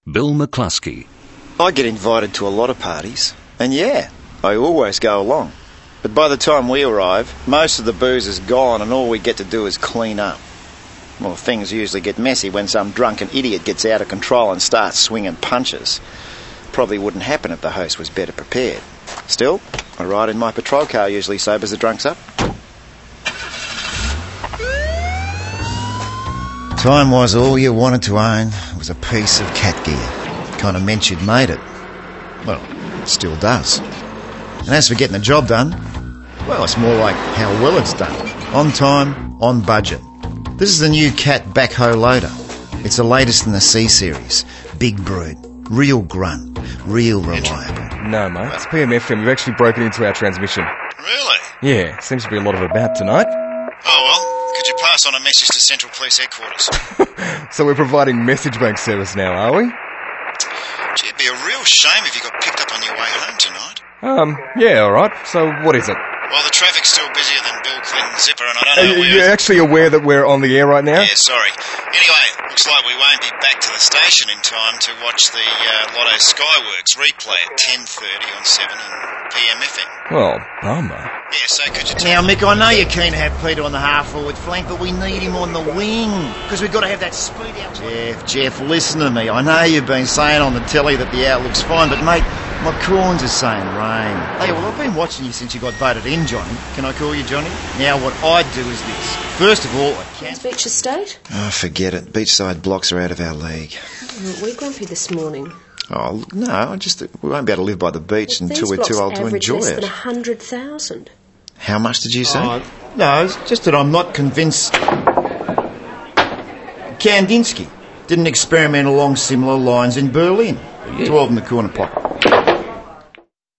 Bill McCluskey. I get invited to a lot of parties, and yeah, I always go along. But by the time we arrive, most of the booze is gone and all we get to do is clean up. Well, things usually get messy when some drunken idiot gets out of control and starts swinging punches. Probably wouldn't happen if the host was better prepared. Still, a ride in my patrol car usually sobers the drunks up. Time-wise, all you wanted to own was a piece of cat gear. Kind of meant you'd made it. Well, it still does. And as for getting the job done, well, it's more like how well it's done. On time, on budget. This is the new Cat backhoe loader. It's the latest in the C-Series. Big brute, real grunt, real reliable. No, mate, it's PMFM. You've actually broken into our transmission. Really? Yeah, seems to be a lot of about tonight. Oh, well, could you pass on a message to Central Police Headquarters? So we're providing message bank service now, are we? Gee, it'd be a real shame if you got picked up on your way home tonight. Yeah, alright. So what is it? Well, the traffic's still busier than Bill Clinton's zipper, and I don't know where... You're actually aware that we're on the air right now? Yeah, sorry. Anyway, looks like we won't be back to the station in time to watch the Lotto Skyworks replay at 10:30 on 7 and PMFM. Oh, bummer. Yeah, so could you tell... Now, Mick, I know you're keen to have Peter on the half-forward flank, but we need him on the wing, because we've got to have that speed out... Jeff, listen to me. I know you've been saying on the telly that the outlook's fine, but, mate, my corns are saying rain. Hey, well, I've been watching you since you got voted in, Johnny. Can I call you Johnny? Now, what I'd do is this. First of all, I can't... Beach Estate? Oh, forget it. Beachside blocks are out of our league. Aren't we grumpy this morning? Oh, no, we won't be able to live by the beach until we're too old to enjoy less it. than 100,000. How much did you say? No, it's just that I'm not convinced... Kandinsky didn't experiment along similar lines in Berlin. 12 in the corner pocket.